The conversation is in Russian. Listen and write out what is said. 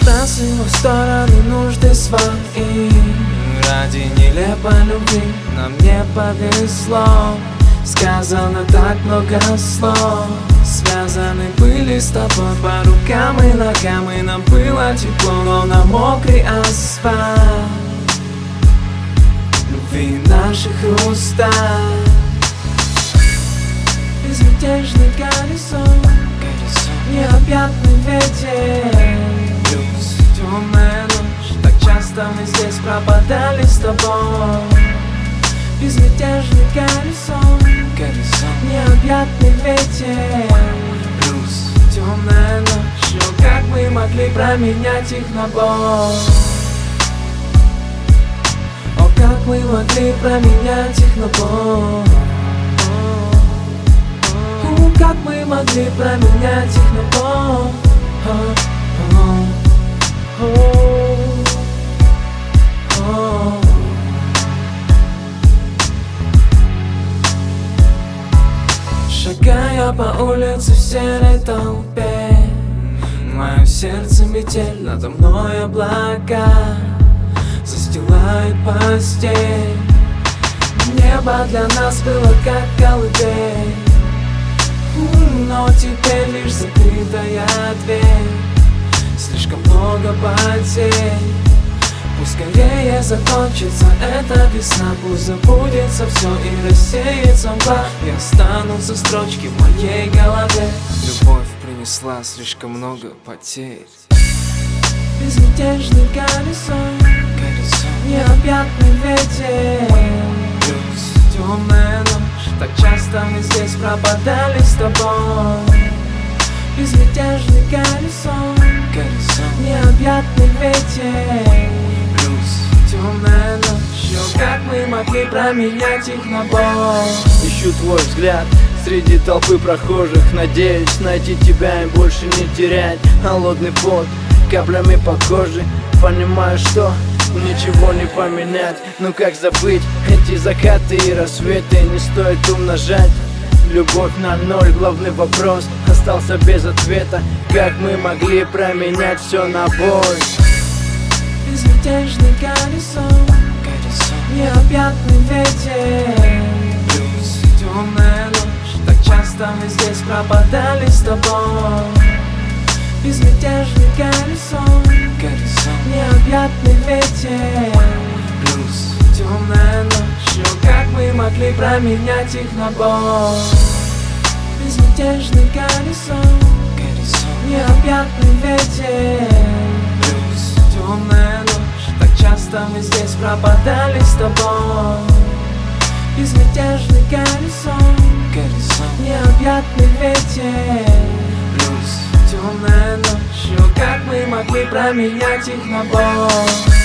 Сбрасывая в сторону нужды свои, ради нелепой любви нам не повезло. Сказано так много слов, связаны были с тобой по рукам и ногам, и нам было тепло, но на мокрый асфальт любви наших уста. Безмятежный горизонт, необъятный ветер, темная ночь. Так часто мы здесь пропадали с тобой. Безмятежный горизонт, необъятный ветер, темная ночь. О, как мы могли променять их на боль? О, как мы могли променять их на боль? Как мы могли променять их на боль? Шагая по улице в серой толпе, мое сердце метель, надо мной облака застилает постель. Небо для нас было как колыбель, но теперь лишь закрытая дверь. Слишком много потерь. Пусть скорее закончится эта весна, пусть забудется все и рассеется мгла, и останутся строчки в моей голове. Любовь принесла слишком много потерь. Безмятежный горизонт, необъятный ветер, темная ночь. Так часто мы здесь пропадали с тобой. Безмятежный горизонт, необъятный ветер, темная ночь. О, как мы могли променять их на боль? Ищу твой взгляд среди толпы прохожих, надеюсь найти тебя и больше не терять. Холодный пот каплями по коже, понимаю, что ничего не поменять. Ну как забыть эти закаты и рассветы? Не стоит умножать любовь на ноль. Главный вопрос остался без ответа: как мы могли променять все на боль? Безмятежный горизонт, необъятный ветер, темная ночь. Так часто мы здесь пропадали с тобой. Безмятежный горизонт, необъятный ветер, темная ночь. О, как мы могли променять их на боль? Безмятежный горизонт, необъятный ветер, темная ночь. Так часто мы здесь пропадали с тобой. Безмятежный горизонт, необъятный ветер, темная ночь. О, как мы могли променять их на боль?